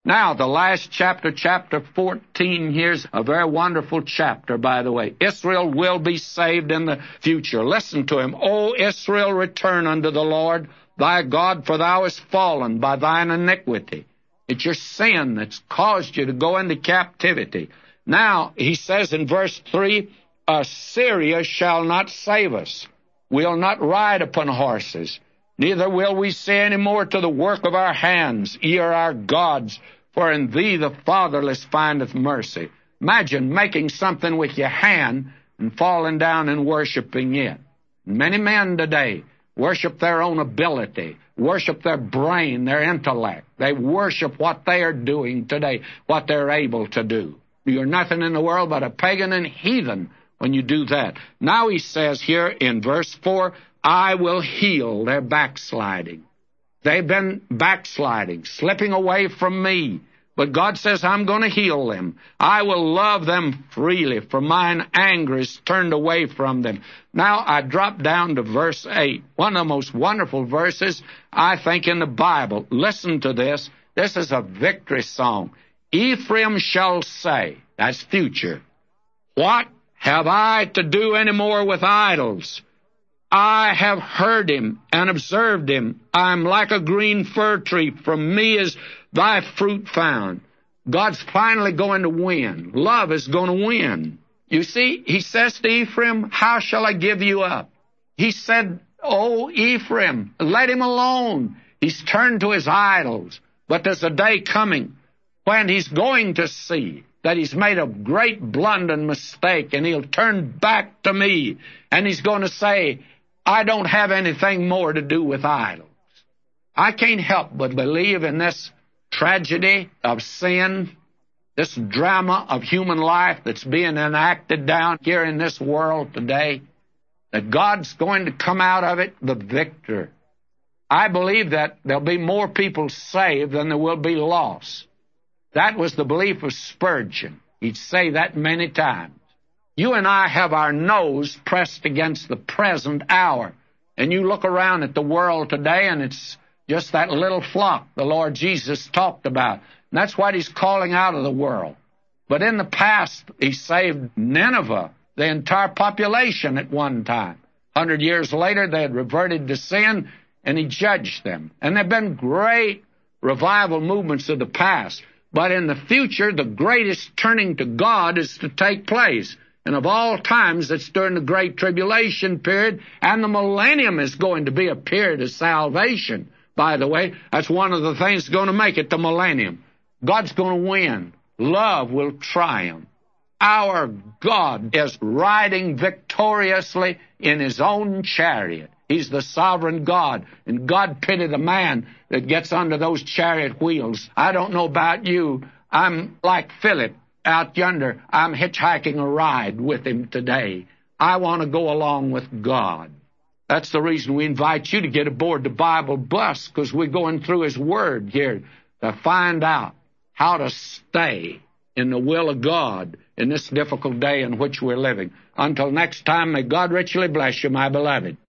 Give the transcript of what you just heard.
Now, the last chapter, chapter 14, here's a very wonderful chapter, by the way. Israel will be saved in the future. Listen to him. O Israel, return unto the Lord thy God, for thou hast fallen by thine iniquity. It's your sin that's caused you to go into captivity. Now, he says in verse 3, Assyria shall not save us. We'll not ride upon horses. Neither will we say any more to the work of our hands, ye are our gods, for in thee the fatherless findeth mercy. Imagine making something with your hand and falling down and worshiping it. Many men today worship their own ability, worship their brain, their intellect. They worship what they are doing today, what they're able to do. You're nothing in the world but a pagan and heathen when you do that. Now he says here in verse 4, I will heal their backsliding. They've been backsliding, slipping away from me. But God says, I'm going to heal them. I will love them freely, for mine anger is turned away from them. Now I drop down to verse 8, one of the most wonderful verses, I think, in the Bible. Listen to this. This is a victory song. Ephraim shall say, that's future, what have I to do any more with idols? I have heard him and observed him. I am like a green fir tree. From me is thy fruit found. God's finally going to win. Love is going to win. You see, he says to Ephraim, how shall I give you up? He said, oh, Ephraim, let him alone. He's turned to his idols. But there's a day coming when he's going to see that he's made a great blunder and mistake, and he'll turn back to me, and he's going to say, I don't have anything more to do with idols. I can't help but believe in this tragedy of sin, this drama of human life that's being enacted down here in this world today, that God's going to come out of it the victor. I believe that there'll be more people saved than there will be lost. That was the belief of Spurgeon. He'd say that many times. You and I have our nose pressed against the present hour. And you look around at the world today, and it's just that little flock the Lord Jesus talked about. And that's what he's calling out of the world. But in the past, he saved Nineveh, the entire population at one time. 100 years later, they had reverted to sin, and he judged them. And there have been great revival movements of the past. But in the future, the greatest turning to God is to take place. And of all times, it's during the Great Tribulation period, and the millennium is going to be a period of salvation. By the way, that's one of the things that's going to make it the millennium. God's going to win. Love will triumph. Our God is riding victoriously in his own chariot. He's the sovereign God, and God pity the man that gets under those chariot wheels. I don't know about you. I'm like Philip out yonder. I'm hitchhiking a ride with him today. I want to go along with God. That's the reason we invite you to get aboard the Bible bus, because we're going through his word here to find out how to stay in the will of God in this difficult day in which we're living. Until next time, may God richly bless you, my beloved.